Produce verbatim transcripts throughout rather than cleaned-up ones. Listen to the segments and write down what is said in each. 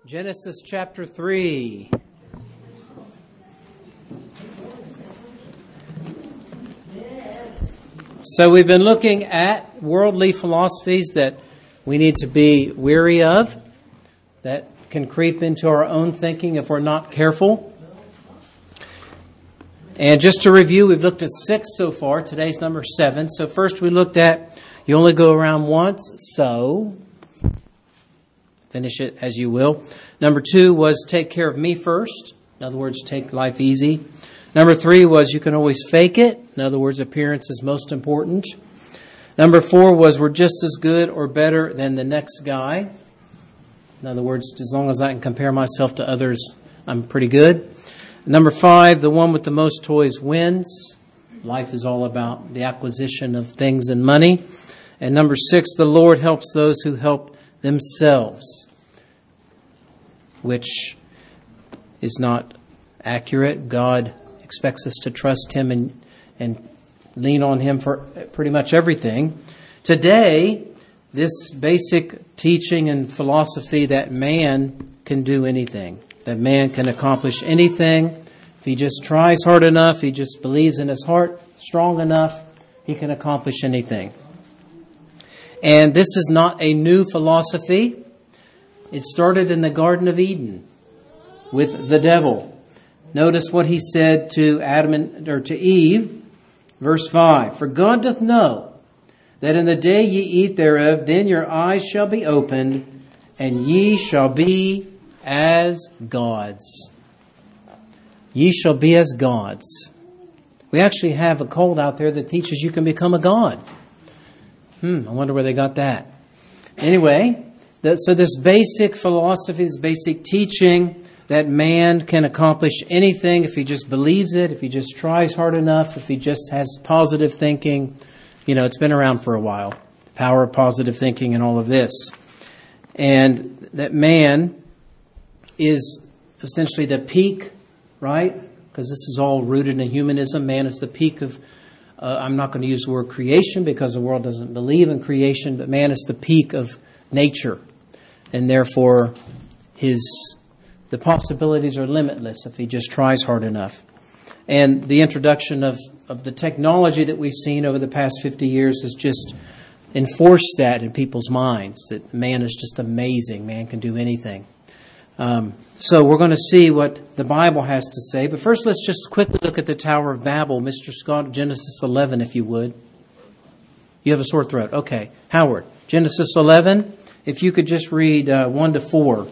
Genesis chapter three. So we've been looking at worldly philosophies that we need to be wary of, that can creep into our own thinking if we're not careful. And just to review, we've looked at six so far. Today's number seven. So first we looked at, you only go around once, so finish it as you will. Number two was take care of me first. In other words, take life easy. Number three was you can always fake it. In other words, appearance is most important. Number four was we're just as good or better than the next guy. In other words, as long as I can compare myself to others, I'm pretty good. Number five, the one with the most toys wins. Life is all about the acquisition of things and money. And number six, the Lord helps those who help themselves, which is not accurate. God expects us to trust Him and, and lean on Him for pretty much everything. Today, this basic teaching and philosophy that man can do anything, that man can accomplish anything. If he just tries hard enough, he just believes in his heart strong enough, he can accomplish anything. And this is not a new philosophy. It started in the Garden of Eden with the devil. Notice what he said to Adam and, or to Eve, verse five. For God doth know that in the day ye eat thereof, then your eyes shall be opened, and ye shall be as gods. Ye shall be as gods. We actually have a cult out there that teaches you can become a god. Hmm, I wonder where they got that. Anyway, that, so this basic philosophy, this basic teaching that man can accomplish anything if he just believes it, if he just tries hard enough, if he just has positive thinking. You know, it's been around for a while. The power of positive thinking and all of this. And that man is essentially the peak, right? Because this is all rooted in humanism. Man is the peak of, uh, I'm not going to use the word creation because the world doesn't believe in creation, but man is the peak of nature. And therefore, his the possibilities are limitless if he just tries hard enough. And the introduction of, of the technology that we've seen over the past fifty years has just enforced that in people's minds, that man is just amazing. Man can do anything. Um, so we're going to see what the Bible has to say. But first, let's just quickly look at the Tower of Babel. Mister Scott, Genesis eleven, if you would. You have a sore throat. Okay. Howard, Genesis eleven, if you could just read uh, one to four.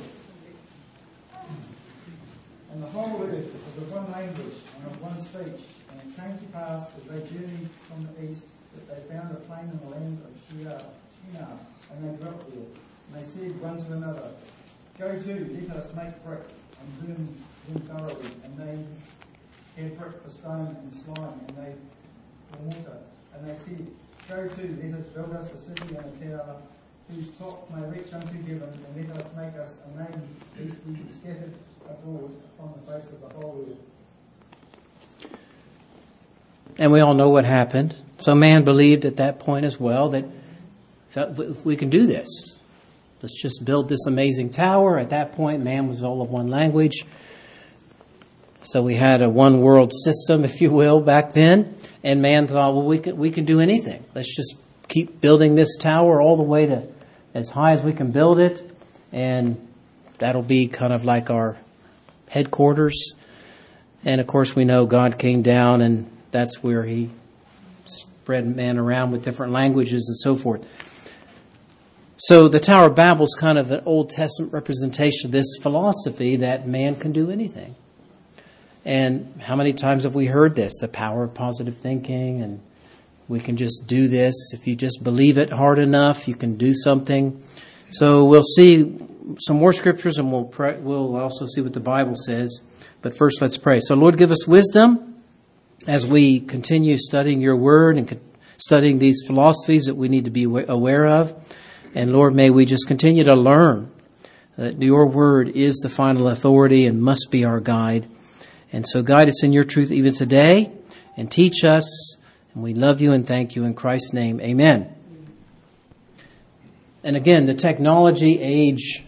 And the whole earth was of one language and of one speech. And it came to pass as they journeyed from the east that they found a plain in the land of Shinar, Shinar, and they dwelt there. And they said one to another, Go to, let us make brick, and burn them thoroughly. And they had brick for stone and slime, and they for mortar. And they said, Go to, let us build us a city and a tower, whose top may reach unto heaven, and let us make us a name, lest we be scattered abroad upon the face of the whole earth. And we all know what happened. So man believed at that point as well that if we can do this, let's just build this amazing tower. At that point, man was all of one language. So we had a one world system, if you will, back then. And man thought, well, we can, we can do anything. Let's just keep building this tower all the way to as high as we can build it. And that'll be kind of like our headquarters. And of course, we know God came down, and that's where He spread man around with different languages and so forth. So the Tower of Babel is kind of an Old Testament representation of this philosophy that man can do anything. And how many times have we heard this? The power of positive thinking, and we can just do this. If you just believe it hard enough, you can do something. So we'll see some more scriptures, and we'll pray, we'll also see what the Bible says. But first, let's pray. So Lord, give us wisdom as we continue studying Your Word and studying these philosophies that we need to be aware of. And Lord, may we just continue to learn that Your Word is the final authority and must be our guide. And so guide us in Your truth even today and teach us. And we love You and thank You in Christ's name. Amen. And again, the technology age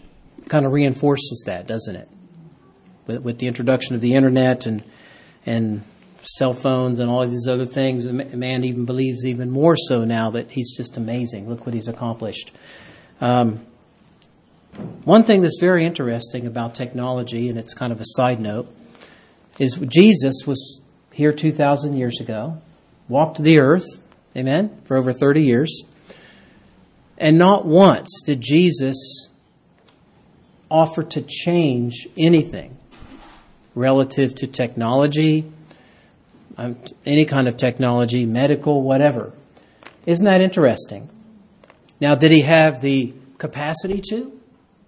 kind of reinforces that, doesn't it? With, with the introduction of the internet and and cell phones and all of these other things, a man even believes even more so now that he's just amazing. Look what he's accomplished. Um, one thing that's very interesting about technology, and it's kind of a side note, is Jesus was here two thousand years ago, walked the earth, amen, for over thirty years. And not once did Jesus offer to change anything relative to technology, um, any kind of technology, medical, whatever. Isn't that interesting? Now, did he have the capacity to?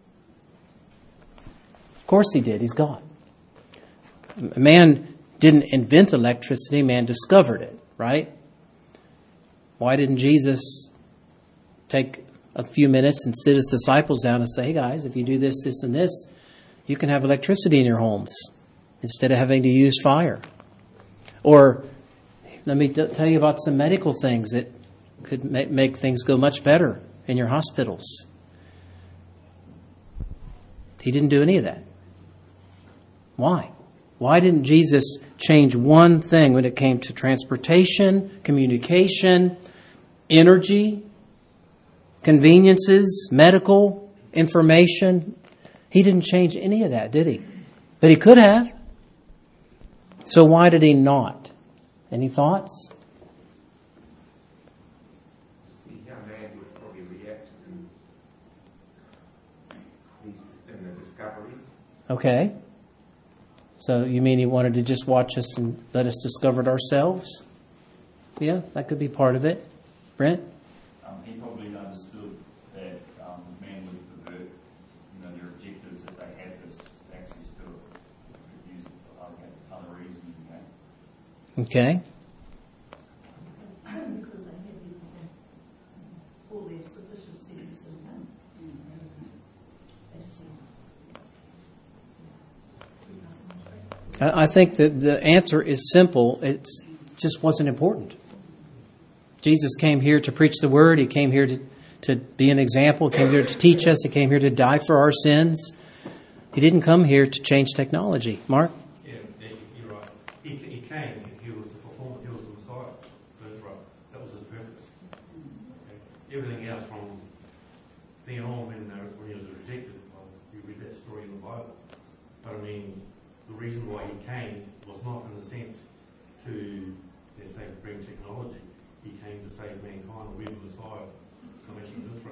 Of course he did. He's God. Man didn't invent electricity. Man discovered it, right? Why didn't Jesus take a few minutes and sit his disciples down and say, hey guys, if you do this, this, and this, you can have electricity in your homes instead of having to use fire? Or let me t- tell you about some medical things that could ma- make things go much better in your hospitals. He didn't do any of that. Why? Why didn't Jesus change one thing when it came to transportation, communication, energy, conveniences, medical, information? He didn't change any of that, did he? But he could have. So why did he not? Any thoughts? See how man would probably react in, in the discoveries. Okay. So you mean he wanted to just watch us and let us discover it ourselves? Yeah, that could be part of it. Brent? Um, he probably understood that um, man would pervert, you know, their objectives if they had this access to it. Could use it for other, other reasons, you know. Okay. Because they had all their sufficiencies and I think that the answer is simple. It just wasn't important. Jesus came here to preach the word. He came here to, to be an example. He came here to teach us. He came here to die for our sins. He didn't come here to change technology. Mark? Yeah, you're right. He, he came. He was the fulfillment. He was the Messiah. That's right. That was his purpose. Okay. Everything else from being on when, uh, when he was rejected, well, you read that story in the Bible. But I mean, the reason why he came was not in the sense to, let's say, bring technology. He came to save mankind, we're the Messiah, commission of Israel.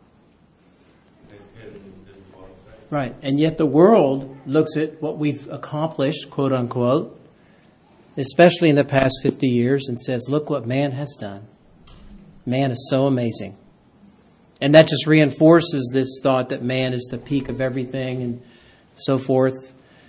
As, as, as the Bible says. Right. And yet the world looks at what we've accomplished, quote unquote, especially in the past fifty years, and says, look what man has done. Man is so amazing. And that just reinforces this thought that man is the peak of everything and so forth.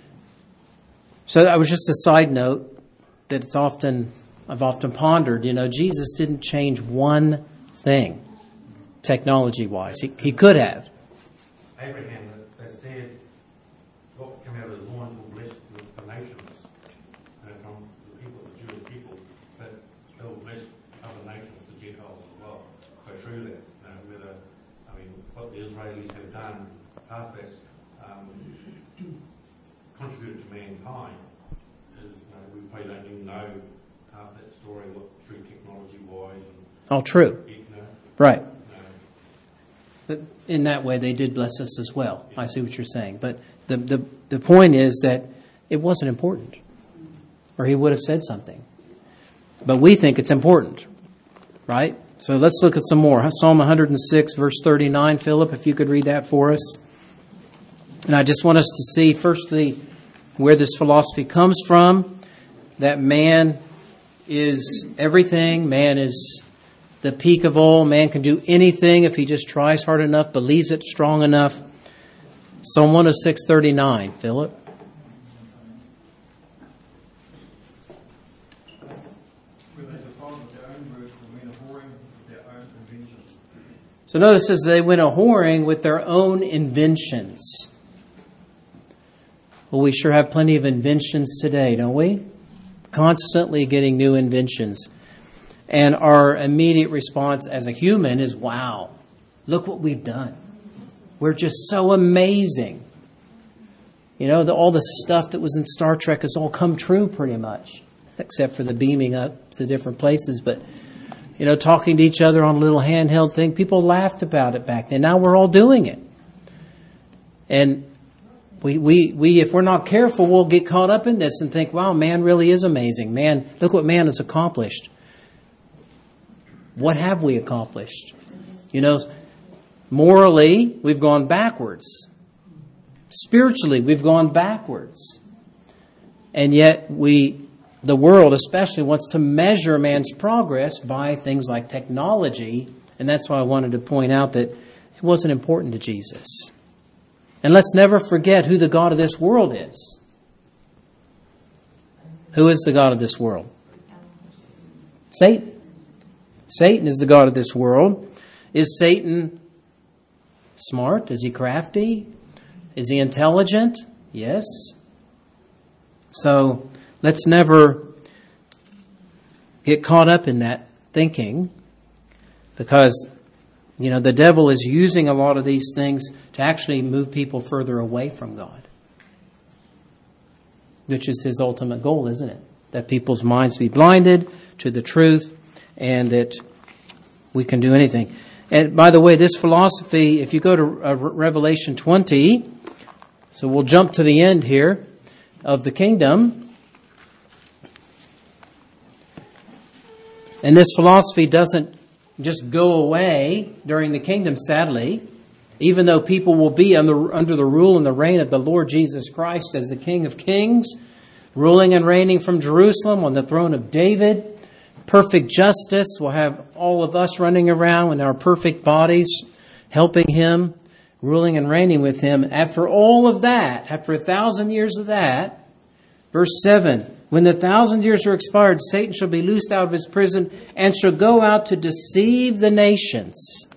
So that was just a side note that it's often, I've often pondered, you know, Jesus didn't change one thing technology-wise. He, he could have. Abraham, they said, what came out of his loins will bless the, the nations, uh, from the people, the Jewish people, but they will bless other nations, the Gentiles as well. So through that, you know, whether, I mean, what the Israelis have done, half that's um, contributed to mankind is, you know, we probably don't even know half that story, what true technology-wise. And, Oh, true. you know, Right. you know, But in that way, they did bless us as well. I see what you're saying. But the, the, the point is that it wasn't important, or he would have said something. But we think it's important, right? So let's look at some more. Psalm one hundred six, verse thirty-nine. Philip, if you could read that for us. And I just want us to see, firstly, where this philosophy comes from, that man is everything. Man is the peak of all. Man can do anything if he just tries hard enough, believes it strong enough. Psalm one oh six, thirty-nine. Philip? Where they defiled with their own words and went a whoring with their own inventions. So notice it says they went a whoring with their own inventions. Well, we sure have plenty of inventions today, don't we? Constantly getting new inventions. And our immediate response as a human is, wow, look what we've done. We're just so amazing. You know, the, all the stuff that was in Star Trek has all come true pretty much, except for the beaming up to different places. But, you know, talking to each other on a little handheld thing, people laughed about it back then. Now we're all doing it. And we, we, we, if we're not careful, we'll get caught up in this and think, wow, man really is amazing. Man, look what man has accomplished. What have we accomplished? You know, morally, we've gone backwards. Spiritually, we've gone backwards. And yet we, the world especially, wants to measure man's progress by things like technology. And that's why I wanted to point out that it wasn't important to Jesus. And let's never forget who the God of this world is. Who is the God of this world? Satan. Satan is the God of this world. Is Satan smart? Is he crafty? Is he intelligent? Yes. So let's never get caught up in that thinking, because, you know, the devil is using a lot of these things to actually move people further away from God, which is his ultimate goal, isn't it? That people's minds be blinded to the truth and that we can do anything. And by the way, this philosophy, if you go to uh, Revelation twenty, so we'll jump to the end here of the kingdom. And this philosophy doesn't just go away during the kingdom, sadly, even though people will be under, under the rule and the reign of the Lord Jesus Christ as the King of Kings, ruling and reigning from Jerusalem on the throne of David. Perfect justice. We'll have all of us running around in our perfect bodies, helping him, ruling and reigning with him. After all of that, after a thousand years of that, verse seven, when the thousand years are expired, Satan shall be loosed out of his prison and shall go out to deceive the nations.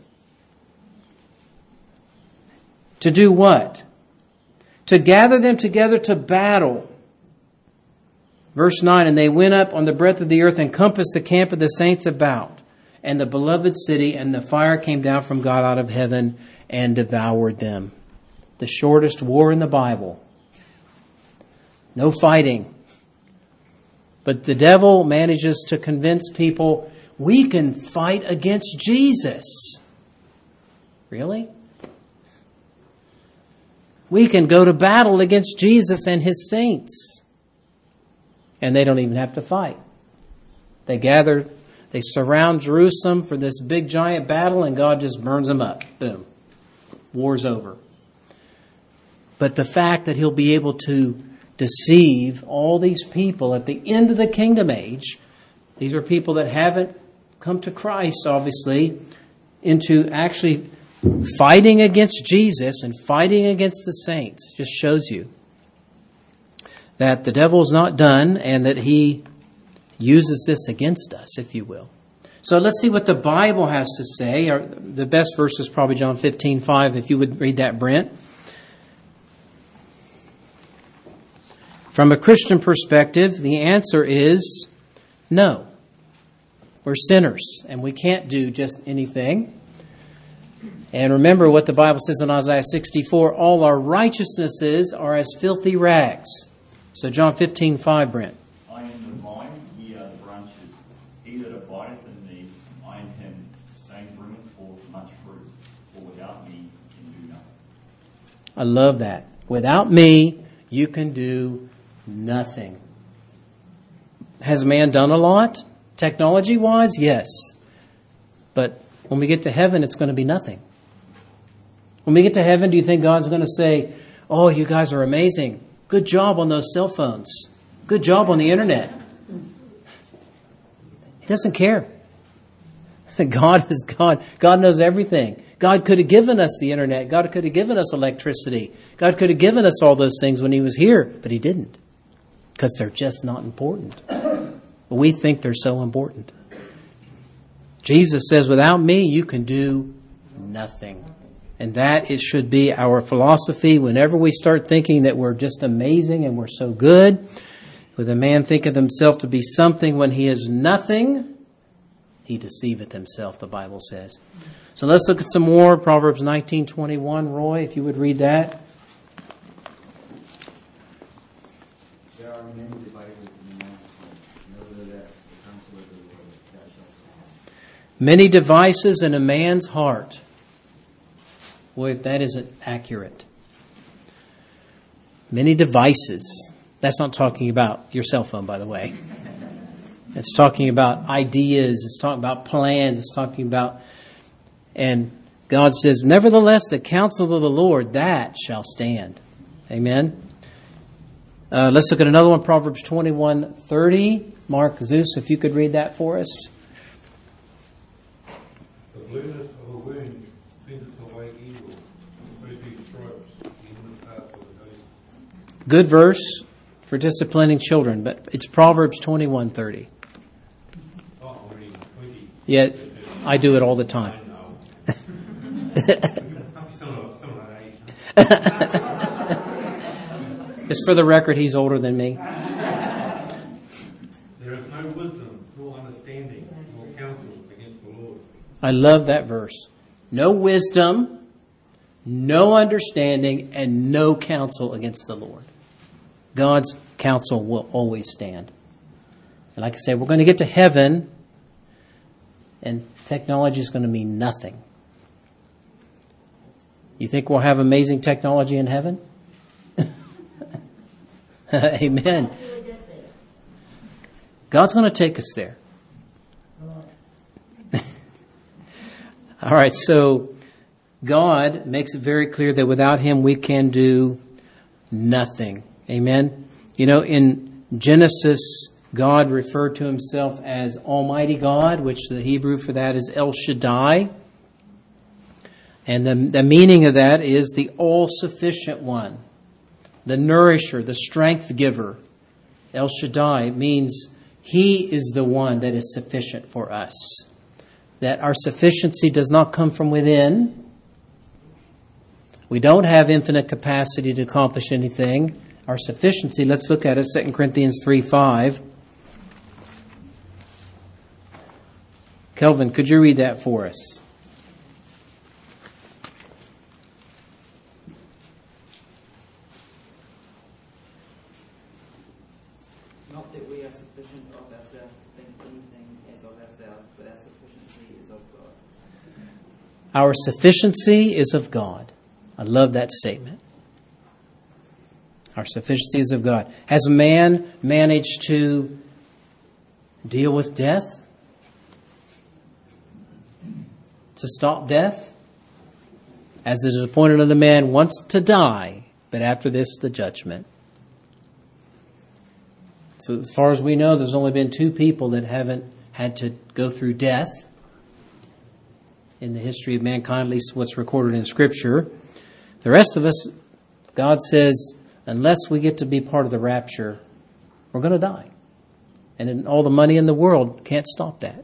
To do what? To gather them together to battle. Verse nine, and they went up on the breadth of the earth and compassed the camp of the saints about, and the beloved city, and the fire came down from God out of heaven and devoured them. The shortest war in the Bible. No fighting. But the devil manages to convince people, we can fight against Jesus. Really? We can go to battle against Jesus and his saints. And they don't even have to fight. They gather, they surround Jerusalem for this big giant battle, and God just burns them up. Boom. War's over. But the fact that he'll be able to deceive all these people at the end of the kingdom age, these are people that haven't come to Christ, obviously, into actually fighting against Jesus and fighting against the saints, just shows you that the devil's not done and that he uses this against us, if you will. So let's see what the Bible has to say. Our, the best verse is probably John fifteen five, if you would read that, Brent. From a Christian perspective, the answer is no. We're sinners, and we can't do just anything. And remember what the Bible says in Isaiah sixty-four, all our righteousnesses are as filthy rags. So John fifteen five, Brent. I am the vine, ye are the branches. He that abideth in me, I in him, the same bringeth forth much fruit. For without me, you can do nothing. I love that. Without me, you can do nothing. Has man done a lot? Technology-wise, yes. But when we get to heaven, it's going to be nothing. When we get to heaven, do you think God's going to say, oh, you guys are amazing. Good job on those cell phones. Good job on the internet. He doesn't care. God is God. God knows everything. God could have given us the internet. God could have given us electricity. God could have given us all those things when he was here, but he didn't. Because they're just not important. But we think they're so important. Jesus says, without me, you can do nothing. And that it should be our philosophy whenever we start thinking that we're just amazing and we're so good. With a man thinketh himself to be something when he is nothing, he deceiveth himself, the Bible says. So let's look at some more. Proverbs nineteen twenty-one. Roy, if you would read that. There are many devices in the man's heart. Nevertheless, the counsel of the Lord thou shalt stand. Many devices in a man's heart. Boy, if that isn't accurate. Many devices. That's not talking about your cell phone, by the way. It's talking about ideas. It's talking about plans. It's talking about... And God says, nevertheless, the counsel of the Lord, that shall stand. Amen. Uh, let's look at another one, Proverbs twenty-one thirty. Mark Zeus, if you could read that for us. The blueness of a wound sendeth away evil, and thirty stripes, even the path of the day. Good verse for disciplining children, but it's Proverbs twenty-one thirty. Oh, I'm reading twenty. Yeah, I do it all the time. I know. I'm still not, still not age. Just for the record, he's older than me. There is no wisdom, nor understanding, nor counsel against the Lord. I love that verse. No wisdom, no understanding, and no counsel against the Lord. God's counsel will always stand. And like I said, we're going to get to heaven, and technology is going to mean nothing. You think we'll have amazing technology in heaven? Amen. God's going to take us there. All right, so God makes it very clear that without Him we can do nothing. Amen. You know, in Genesis, God referred to Himself as Almighty God, which the Hebrew for that is El Shaddai. And the, the meaning of that is the all-sufficient one, the nourisher, the strength giver. El Shaddai means He is the one that is sufficient for us. That our sufficiency does not come from within. We don't have infinite capacity to accomplish anything. Our sufficiency, let's look at it, Second Corinthians three five. Kelvin, could you read that for us? Not that we are sufficient of ourselves to think anything as of ourselves, but our sufficiency is of God. Our sufficiency is of God. I love that statement. Our sufficiency is of God. Has man managed to deal with death? To stop death? As it is appointed unto man once to die, but after this the judgment. So as far as we know, there's only been two people that haven't had to go through death in the history of mankind, at least what's recorded in Scripture. The rest of us, God says, unless we get to be part of the rapture, we're going to die. And all the money in the world can't stop that.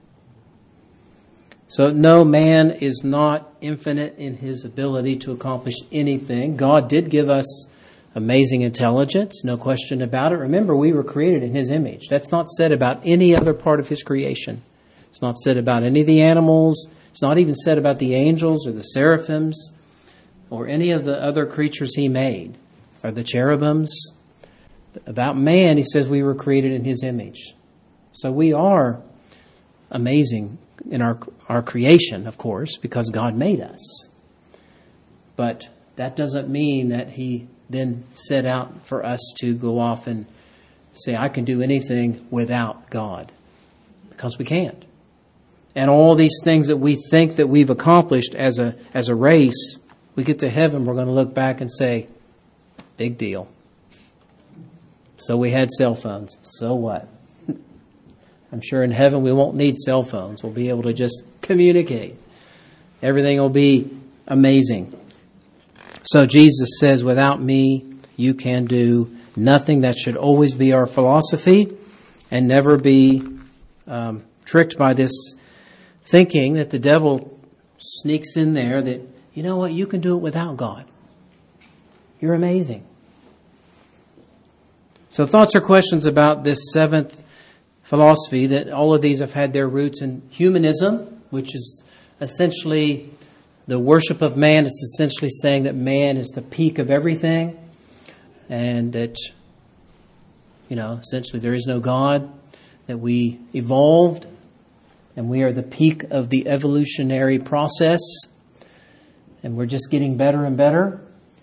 So no, man is not infinite in his ability to accomplish anything. God did give us amazing intelligence, no question about it. Remember, we were created in His image. That's not said about any other part of His creation. It's not said about any of the animals. It's not even said about the angels or the seraphims or any of the other creatures He made or the cherubims. About man, He says we were created in His image. So we are amazing in our, our creation, of course, because God made us. But that doesn't mean that He then set out for us to go off and say, I can do anything without God. Because we can't. And all these things that we think that we've accomplished as a as a race, we get to heaven, we're going to look back and say, big deal. So we had cell phones. So what? I'm sure in heaven we won't need cell phones. We'll be able to just communicate. Everything will be amazing. So Jesus says, without me, you can do nothing. That should always be our philosophy and never be um, tricked by this thinking that the devil sneaks in there that, you know what, you can do it without God. You're amazing. So thoughts or questions about this seventh philosophy that all of these have had their roots in humanism, which is essentially the worship of man. It's essentially saying that man is the peak of everything, and that, you know, essentially there is no God, that we evolved, and we are the peak of the evolutionary process, and we're just getting better and better,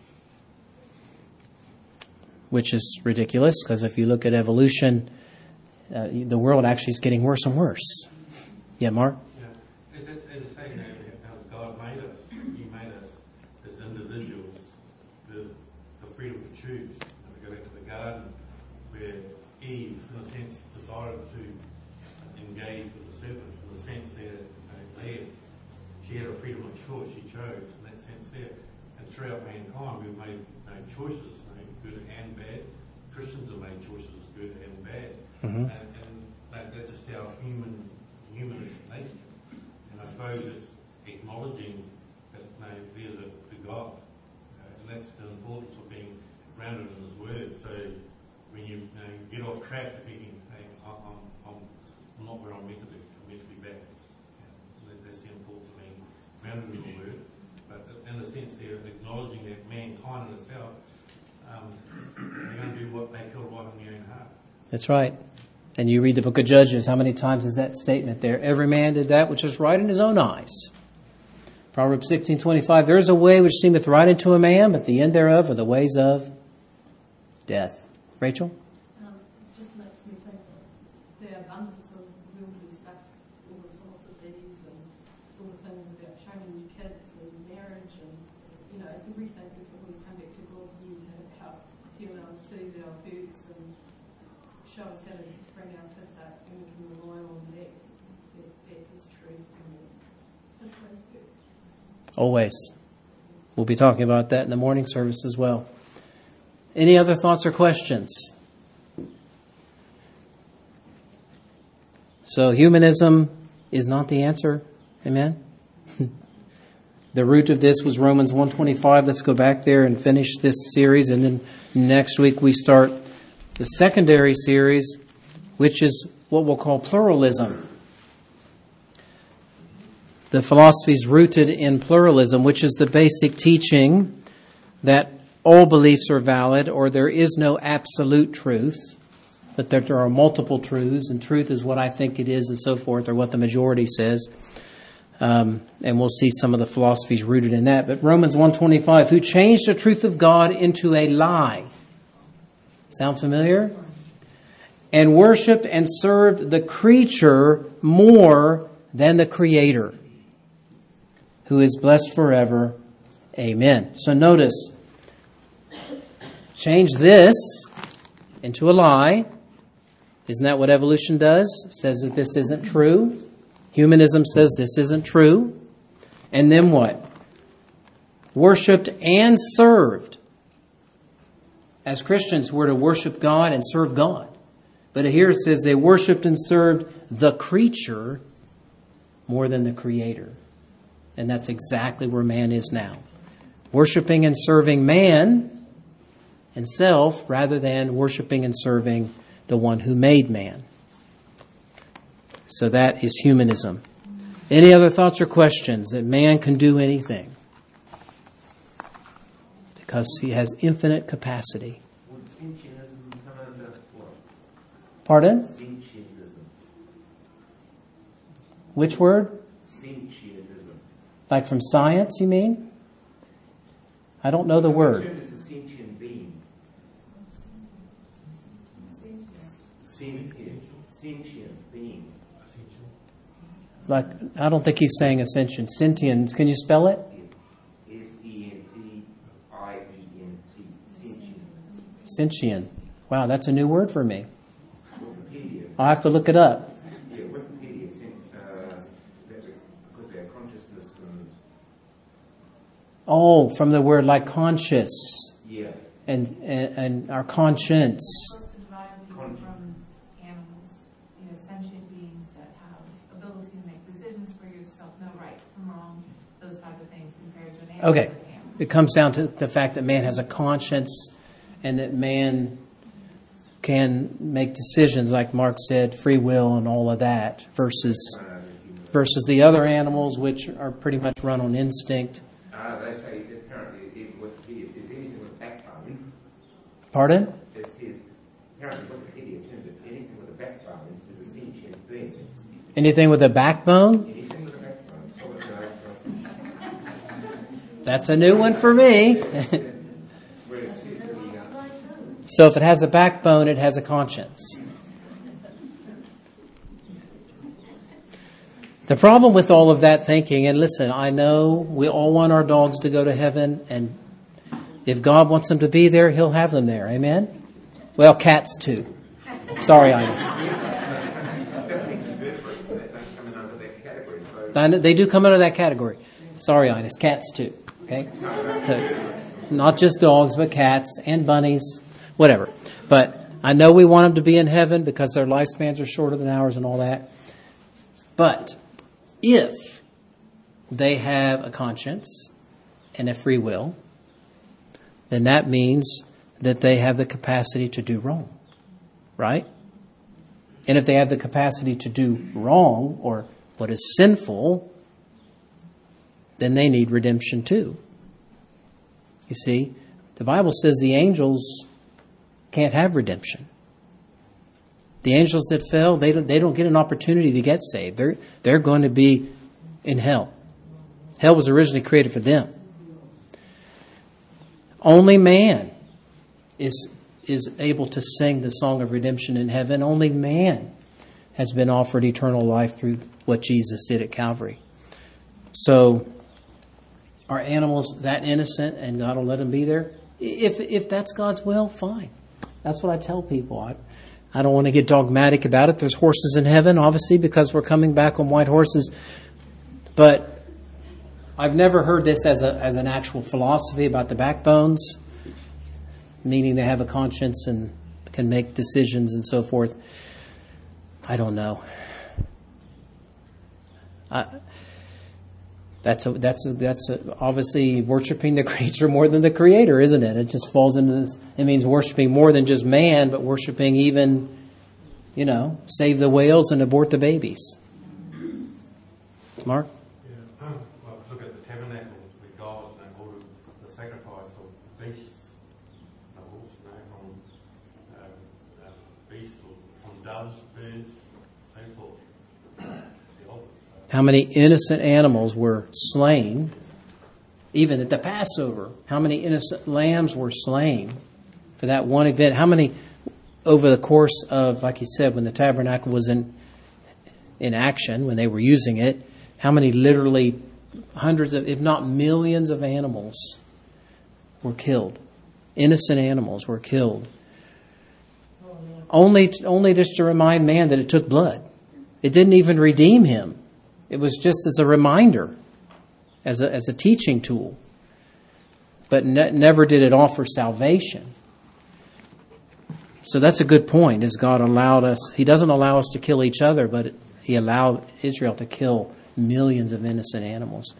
which is ridiculous, because if you look at evolution, uh, the world actually is getting worse and worse. Yeah, Mark? Yeah. As it, as I say, you know, how God made us, He made us as individuals with the freedom to choose. And we go back to the garden where Eve, in a sense, decided to engage with the serpent. In the sense there, you know, Leah, she had a freedom of choice. She chose in that sense there. And throughout mankind, we've made, made choices, made good and bad. Christians have made choices, good and bad. Mm-hmm. And, and that, that's just our human, humanist nature. And I suppose it's acknowledging that, you know, there's a, a God. Uh, and that's the importance of being grounded in His Word. So when you, you know, get off track thinking, hey, I'm, I'm, I'm not where I'm meant to be. I'm meant to be back. Yeah, that's the importance of being grounded in the Word. But in a sense, they're acknowledging that mankind in itself, um, they're going to do what they feel right in their own heart. That's right. And you read the book of Judges, how many times is that statement there? Every man did that which was right in his own eyes. Proverbs sixteen twenty-five, there is a way which seemeth right unto a man, but the end thereof are the ways of death. Rachel? Um, just makes me think of the abundance of worldly stuff, all the philosophies and all the things about training your kids and marriage and, you know, everything is always come back to God's view to help heal and soothe our hurts and show us how to bring our kids up, and we can rely on that. That, that is true. And it's always good. Always. We'll be talking about that in the morning service as well. Any other thoughts or questions? So humanism is not the answer. Amen? The root of this was Romans one twenty-five. Let's go back there and finish this series. And then next week we start the secondary series, which is what we'll call pluralism. The philosophy is rooted in pluralism, which is the basic teaching that all beliefs are valid, or there is no absolute truth, but that there are multiple truths, and truth is what I think it is and so forth, or what the majority says. Um, and we'll see some of the philosophies rooted in that. But Romans one twenty-five, who changed the truth of God into a lie. Sound familiar? And worshipped and served the creature more than the Creator, who is blessed forever. Amen. So notice, change this into a lie. Isn't that what evolution does? It says that this isn't true. Humanism says this isn't true. And then what? Worshipped and served. As Christians, we're to worship God and serve God. But here it says they worshipped and served the creature more than the Creator. And that's exactly where man is now. Worshipping and serving man and self rather than worshipping and serving the one who made man. So that is humanism. Any other thoughts or questions? That man can do anything because he has infinite capacity. Would sentientism come under what? Pardon? Sentientism. Which word? Sentientism. Like from science, you mean? I don't know the word. It's a sentient being. Sentient, sentient being. Like, I don't think he's saying ascension. Sentient. Can you spell it? S E N T I E N T. Sentient. Sentient. Wow, that's a new word for me. Wikipedia. I'll have to look it up. Yeah, Wikipedia. Uh, because they are consciousness and Oh, from the word like conscious yeah. and and, and our conscience. Supposed to divide people from animals, you know, sentient beings that have ability to make decisions for yourself, know right from wrong, those type of things compared to an animal. Okay. and an animal. It comes down to the fact that man has a conscience and that man can make decisions, like Mark said, free will and all of that, versus versus the other animals, which are pretty much run on instinct. Uh, they say apparently it was his. Is anything with backbone? Pardon? It says apparently Wikipedia terms it anything with a backbone is a sentient being. Anything with a backbone? Anything with a backbone. Solid backbone. That's a new one for me. Where it says that he, uh, So if it has a backbone, it has a conscience. The problem with all of that thinking, and listen, I know we all want our dogs to go to heaven, and if God wants them to be there, He'll have them there. Amen? Well, cats too. Sorry, Ines. They do come under that category. Sorry, Ines. Cats too. Okay? Not just dogs, but cats and bunnies, whatever. But I know we want them to be in heaven because their lifespans are shorter than ours and all that. But if they have a conscience and a free will, then that means that they have the capacity to do wrong. Right? And if they have the capacity to do wrong, or what is sinful, then they need redemption too. You see, the Bible says the angels can't have redemption. The angels that fell, they don't, they don't get an opportunity to get saved. They're, they're going to be in hell. Hell was originally created for them. Only man is, is able to sing the song of redemption in heaven. Only man has been offered eternal life through what Jesus did at Calvary. So, are animals that innocent and God will let them be there? If if that's God's will, fine. That's what I tell people. I, I don't want to get dogmatic about it. There's horses in heaven, obviously, because we're coming back on white horses. But I've never heard this as a as an actual philosophy about the backbones, meaning they have a conscience and can make decisions and so forth. I don't know. I, that's a, that's a, that's a, obviously worshiping the creature more than the creator, isn't it? It just falls into this. It means worshiping more than just man, but worshiping even, you know, save the whales and abort the babies. Mark? Yeah. Well, look at the tabernacle with God and ordered the sacrifice of beasts, the horse, you know, from uh, uh, beasts, from doves, birds, so forth. How many innocent animals were slain, even at the Passover? How many innocent lambs were slain for that one event? How many over the course of, like he said, when the tabernacle was in in action, when they were using it, how many literally hundreds of, if not millions of animals were killed? Innocent animals were killed. Only, only just to remind man that it took blood. It didn't even redeem him. It was just as a reminder, as a, as a teaching tool. But ne- never did it offer salvation. So that's a good point, is God allowed us, He doesn't allow us to kill each other, but He allowed Israel to kill millions of innocent animals.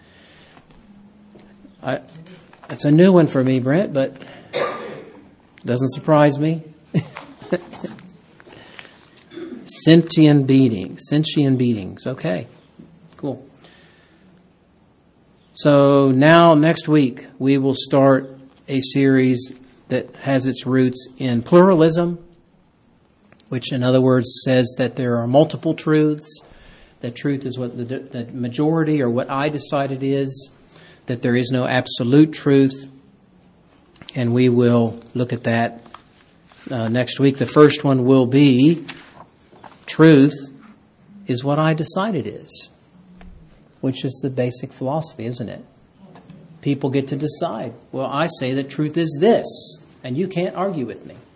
I, that's a new one for me, Brent, but it doesn't surprise me. Sentient beatings. Sentient beatings. Okay. Cool. So now next week we will start a series that has its roots in pluralism, which in other words says that there are multiple truths, that truth is what the, the majority or what I decide it is, that there is no absolute truth, and we will look at that uh, next week. The first one will be truth is what I decide it is, which is the basic philosophy, isn't it? People get to decide. Well, I say that truth is this, and you can't argue with me.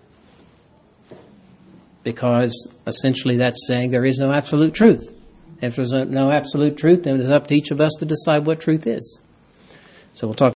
Because essentially that's saying there is no absolute truth. If there's no absolute truth, then it's up to each of us to decide what truth is. So we'll talk